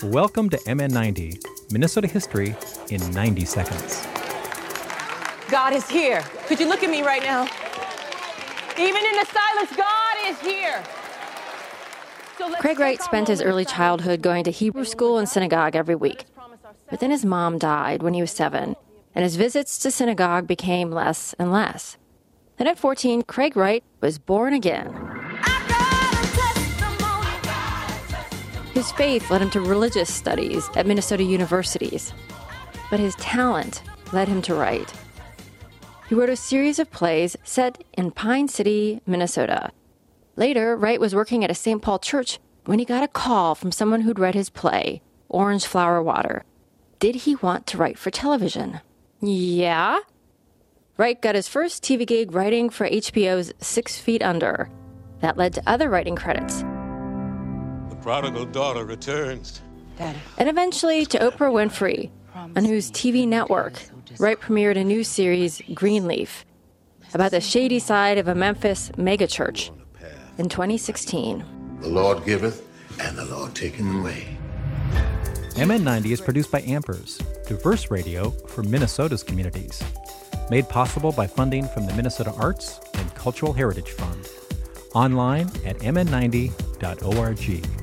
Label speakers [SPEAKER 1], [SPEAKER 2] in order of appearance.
[SPEAKER 1] Welcome to MN90, Minnesota History in 90 seconds.
[SPEAKER 2] God is here. Could you look at me right now? Even in the silence, God is here.
[SPEAKER 3] Craig Wright spent his early childhood going to Hebrew school and synagogue every week. But then his mom died when he was 7, and his visits to synagogue became less and less. Then at 14, Craig Wright was born again. His faith led him to religious studies at Minnesota universities. But his talent led him to write. He wrote a series of plays set in Pine City, Minnesota. Later, Wright was working at a St. Paul church when he got a call from someone who'd read his play, Orange Flower Water. Did he want to write for television? Yeah. Wright got his first TV gig writing for HBO's 6 Feet Under. That led to other writing credits.
[SPEAKER 4] The prodigal daughter returns.
[SPEAKER 3] And eventually to Oprah Winfrey, on whose TV network Wright premiered a new series, Greenleaf, about the shady side of a Memphis megachurch in 2016.
[SPEAKER 5] The Lord giveth, and the Lord taketh away.
[SPEAKER 1] MN90 is produced by Ampers, diverse radio for Minnesota's communities. Made possible by funding from the Minnesota Arts and Cultural Heritage Fund. Online at mn90.org.